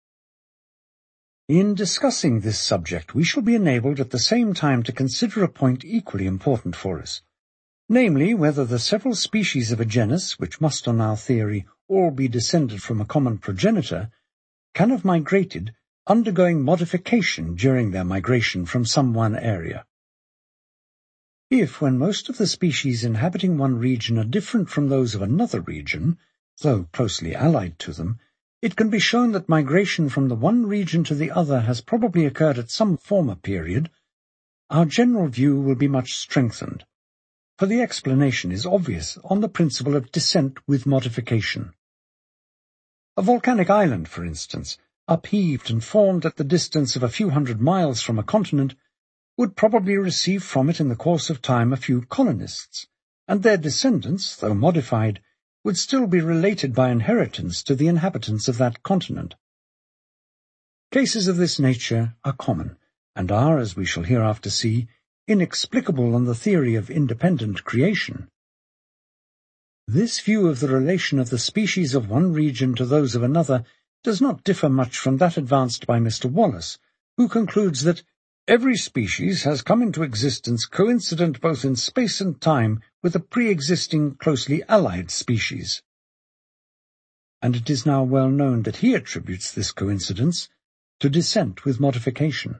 In discussing this subject, we shall be enabled at the same time to consider a point equally important for us, namely whether the several species of a genus, which must on our theory all be descended from a common progenitor, can have migrated, undergoing modification during their migration from some one area. If, when most of the species inhabiting one region are different from those of another region, though closely allied to them, it can be shown that migration from the one region to the other has probably occurred at some former period, our general view will be much strengthened, for the explanation is obvious on the principle of descent with modification. A volcanic island, for instance, upheaved and formed at the distance of a few hundred miles from a continent, would probably receive from it in the course of time a few colonists, and their descendants, though modified, would still be related by inheritance to the inhabitants of that continent. Cases of this nature are common, and are, as we shall hereafter see, inexplicable on the theory of independent creation. This view of the relation of the species of one region to those of another does not differ much from that advanced by Mister Wallace, who concludes that every species has come into existence coincident both in space and time with a pre-existing closely allied species. And it is now well known that he attributes this coincidence to descent with modification.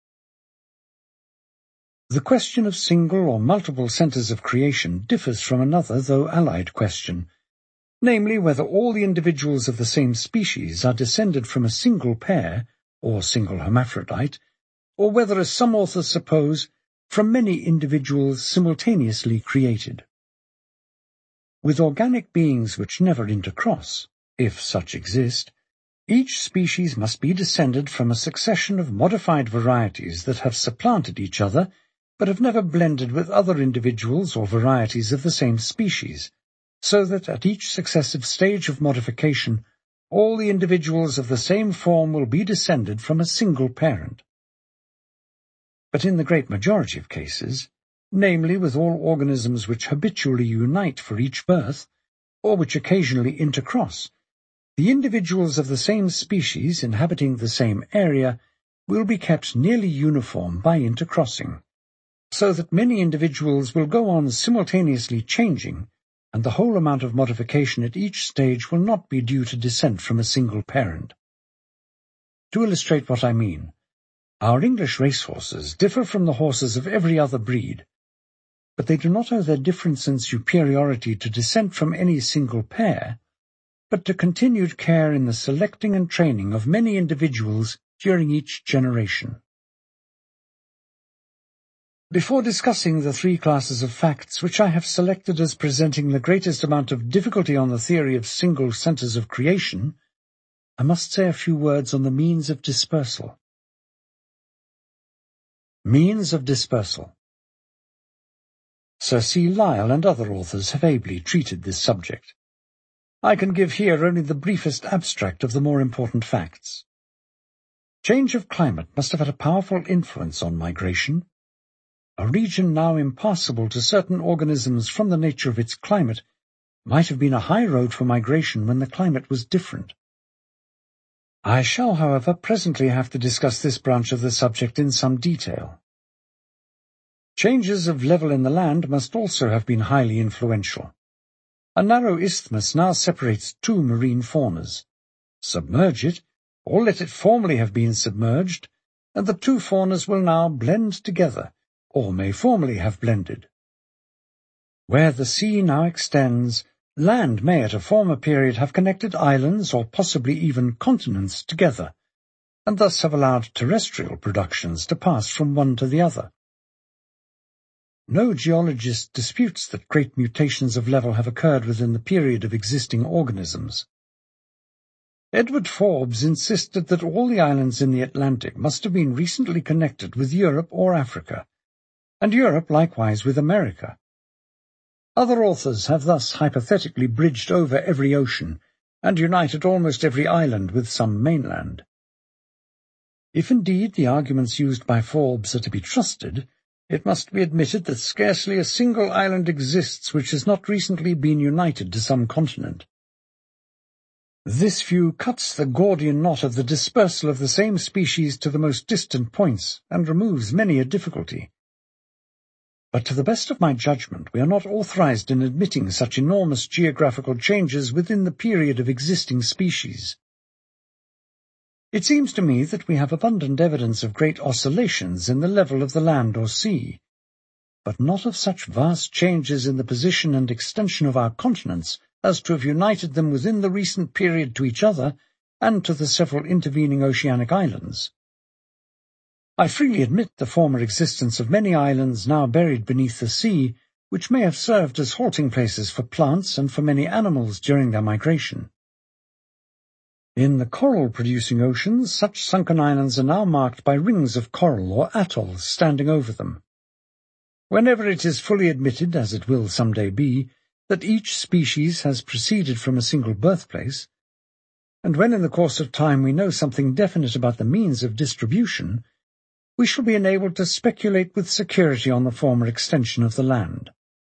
The question of single or multiple centres of creation differs from another, though allied question, namely whether all the individuals of the same species are descended from a single pair, or single hermaphrodite, or whether, as some authors suppose, from many individuals simultaneously created. With organic beings which never intercross, if such exist, each species must be descended from a succession of modified varieties that have supplanted each other, but have never blended with other individuals or varieties of the same species, so that at each successive stage of modification all the individuals of the same form will be descended from a single parent. But in the great majority of cases, namely with all organisms which habitually unite for each birth, or which occasionally intercross, the individuals of the same species inhabiting the same area will be kept nearly uniform by intercrossing, so that many individuals will go on simultaneously changing, and the whole amount of modification at each stage will not be due to descent from a single parent. To illustrate what I mean, our English racehorses differ from the horses of every other breed, but they do not owe their difference and superiority to descent from any single pair, but to continued care in the selecting and training of many individuals during each generation. Before discussing the three classes of facts which I have selected as presenting the greatest amount of difficulty on the theory of single centres of creation, I must say a few words on the means of dispersal. Means of dispersal. Sir C. Lyell and other authors have ably treated this subject. I can give here only the briefest abstract of the more important facts. Change of climate must have had a powerful influence on migration. A region now impassable to certain organisms from the nature of its climate might have been a high road for migration when the climate was different. I shall, however, presently have to discuss this branch of the subject in some detail. Changes of level in the land must also have been highly influential. A narrow isthmus now separates two marine faunas. Submerge it, or let it formerly have been submerged, and the two faunas will now blend together, or may formerly have blended. Where the sea now extends, land may at a former period have connected islands or possibly even continents together, and thus have allowed terrestrial productions to pass from one to the other. No geologist disputes that great mutations of level have occurred within the period of existing organisms. Edward Forbes insisted that all the islands in the Atlantic must have been recently connected with Europe or Africa, and Europe likewise with America. Other authors have thus hypothetically bridged over every ocean and united almost every island with some mainland. If indeed the arguments used by Forbes are to be trusted, it must be admitted that scarcely a single island exists which has not recently been united to some continent. This view cuts the Gordian knot of the dispersal of the same species to the most distant points and removes many a difficulty. But to the best of my judgment, we are not authorized in admitting such enormous geographical changes within the period of existing species. It seems to me that we have abundant evidence of great oscillations in the level of the land or sea, but not of such vast changes in the position and extension of our continents as to have united them within the recent period to each other and to the several intervening oceanic islands. I freely admit the former existence of many islands now buried beneath the sea, which may have served as halting places for plants and for many animals during their migration. In the coral-producing oceans, such sunken islands are now marked by rings of coral or atolls standing over them. Whenever it is fully admitted, as it will some day be, that each species has proceeded from a single birthplace, and when in the course of time we know something definite about the means of distribution, we shall be enabled to speculate with security on the former extension of the land.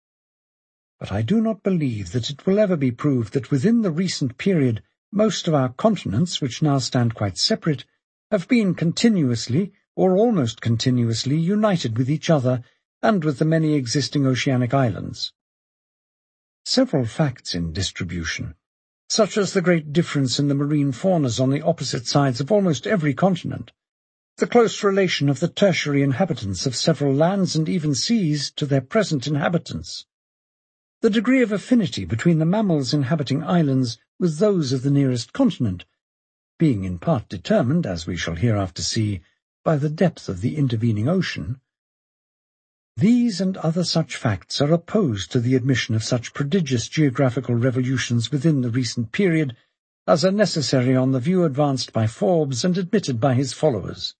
But I do not believe that it will ever be proved that within the recent period most of our continents, which now stand quite separate, have been continuously, or almost continuously, united with each other and with the many existing oceanic islands. Several facts in distribution, such as the great difference in the marine faunas on the opposite sides of almost every continent, the close relation of the tertiary inhabitants of several lands and even seas to their present inhabitants, the degree of affinity between the mammals inhabiting islands with those of the nearest continent, being in part determined, as we shall hereafter see, by the depth of the intervening ocean. These and other such facts are opposed to the admission of such prodigious geographical revolutions within the recent period as are necessary on the view advanced by Forbes and admitted by his followers.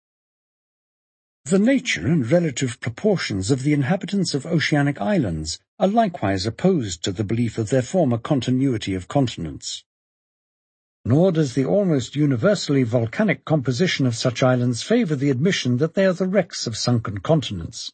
The nature and relative proportions of the inhabitants of oceanic islands are likewise opposed to the belief of their former continuity of continents. Nor does the almost universally volcanic composition of such islands favour the admission that they are the wrecks of sunken continents.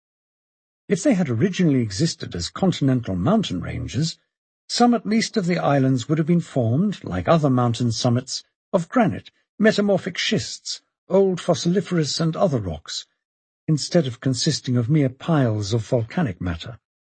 If they had originally existed as continental mountain ranges, some at least of the islands would have been formed, like other mountain summits, of granite, metamorphic schists, old fossiliferous and other rocks, instead of consisting of mere piles of volcanic matter.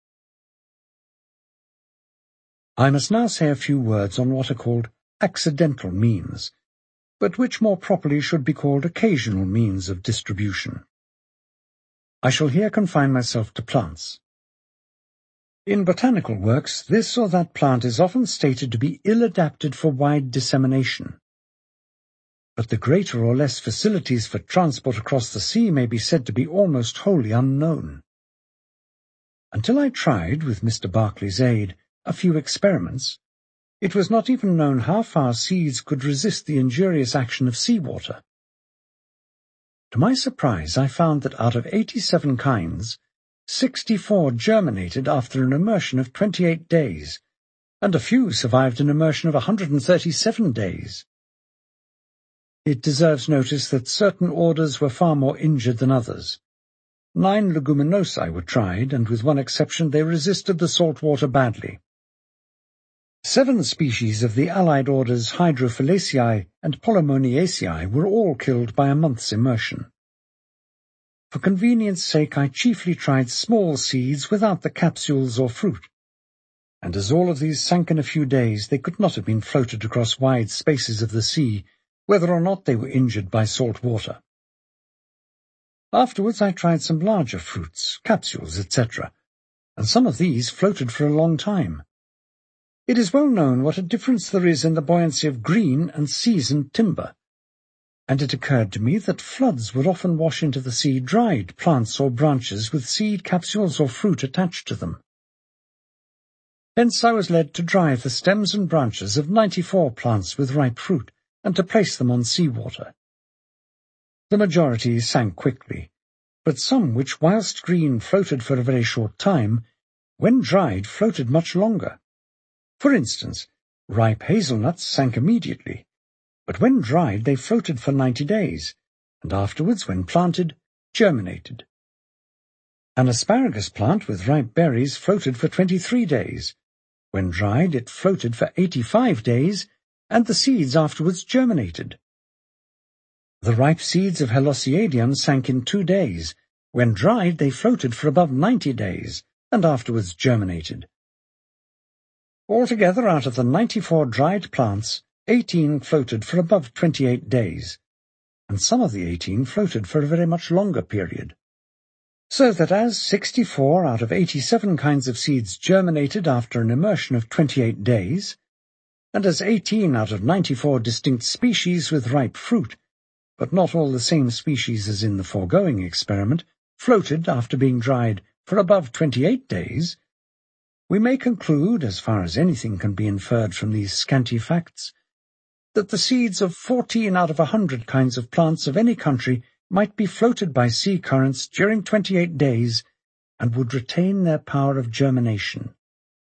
I must now say a few words on what are called accidental means, but which more properly should be called occasional means of distribution. I shall here confine myself to plants. In botanical works, this or that plant is often stated to be ill-adapted for wide dissemination. But the greater or less facilities for transport across the sea may be said to be almost wholly unknown. Until I tried, with Mister Berkeley's aid, a few experiments, it was not even known how far seeds could resist the injurious action of seawater. To my surprise, I found that out of eighty-seven kinds, sixty-four germinated after an immersion of twenty-eight days, and a few survived an immersion of one hundred thirty-seven days. It deserves notice that certain orders were far more injured than others. Nine leguminosae were tried, and with one exception they resisted the salt water badly. Seven species of the allied orders Hydrophyllaceae and Polemoniaceae were all killed by a month's immersion. For convenience sake I chiefly tried small seeds without the capsules or fruit, and as all of these sank in a few days, they could not have been floated across wide spaces of the sea, whether or not they were injured by salt water. Afterwards I tried some larger fruits, capsules, et cetera, and some of these floated for a long time. It is well known what a difference there is in the buoyancy of green and seasoned timber, and it occurred to me that floods would often wash into the sea dried plants or branches with seed capsules or fruit attached to them. Hence I was led to dry the stems and branches of ninety-four plants with ripe fruit, and to place them on seawater. The majority sank quickly, but some which whilst green floated for a very short time, when dried floated much longer. For instance, ripe hazelnuts sank immediately, but when dried they floated for ninety days, and afterwards, when planted, germinated. An asparagus plant with ripe berries floated for twenty-three days. When dried it floated for eighty-five days, and the seeds afterwards germinated. The ripe seeds of Helociadium sank in two days. When dried they floated for above ninety days, and afterwards germinated. Altogether, out of the ninety-four dried plants, eighteen floated for above twenty-eight days, and some of the eighteen floated for a very much longer period. So that as sixty-four out of eighty-seven kinds of seeds germinated after an immersion of twenty-eight days, and as eighteen out of ninety-four distinct species with ripe fruit, but not all the same species as in the foregoing experiment, floated after being dried for above twenty-eight days, we may conclude, as far as anything can be inferred from these scanty facts, that the seeds of fourteen out of a hundred kinds of plants of any country might be floated by sea currents during twenty-eight days, and would retain their power of germination.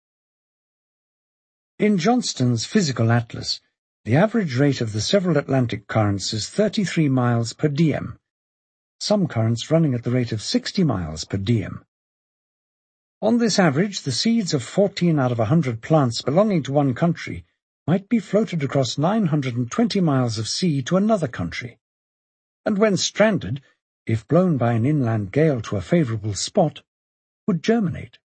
In Johnston's Physical Atlas, the average rate of the several Atlantic currents is thirty-three miles per diem, some currents running at the rate of sixty miles per diem. On this average, the seeds of fourteen out of a hundred plants belonging to one country might be floated across nine hundred twenty miles of sea to another country, and when stranded, if blown by an inland gale to a favourable spot, would germinate.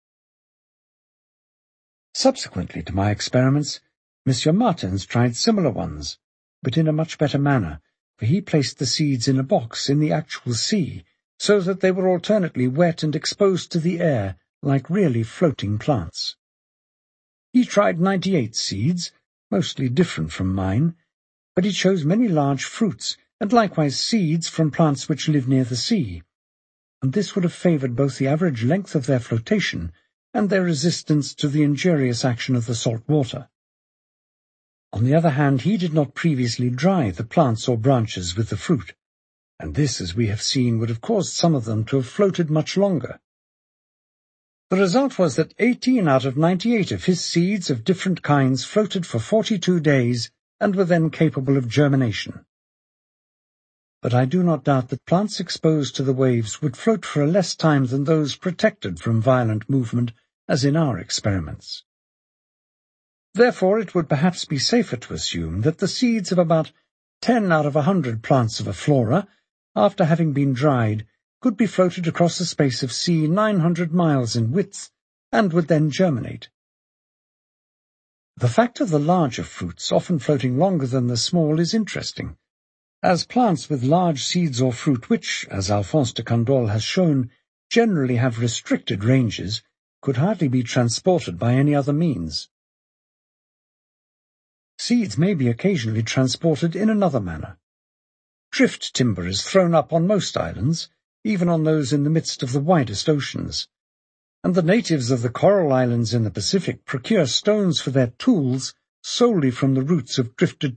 Subsequently to my experiments, Monsieur Martens tried similar ones, but in a much better manner, for he placed the seeds in a box in the actual sea, so that they were alternately wet and exposed to the air, like really floating plants. He tried ninety-eight seeds, mostly different from mine, but he chose many large fruits, and likewise seeds from plants which live near the sea, and this would have favoured both the average length of their flotation and their resistance to the injurious action of the salt water. On the other hand, he did not previously dry the plants or branches with the fruit, and this, as we have seen, would have caused some of them to have floated much longer. The result was that eighteen out of ninety-eight of his seeds of different kinds floated for forty-two days and were then capable of germination. But I do not doubt that plants exposed to the waves would float for a less time than those protected from violent movement, as in our experiments. Therefore, it would perhaps be safer to assume that the seeds of about ten out of a hundred plants of a flora, after having been dried, could be floated across a space of sea nine hundred miles in width, and would then germinate. The fact of the larger fruits often floating longer than the small is interesting, as plants with large seeds or fruit which, as Alphonse de Candolle has shown, generally have restricted ranges, could hardly be transported by any other means. Seeds may be occasionally transported in another manner. Drift timber is thrown up on most islands, even on those in the midst of the widest oceans, and the natives of the coral islands in the Pacific procure stones for their tools solely from the roots of drifted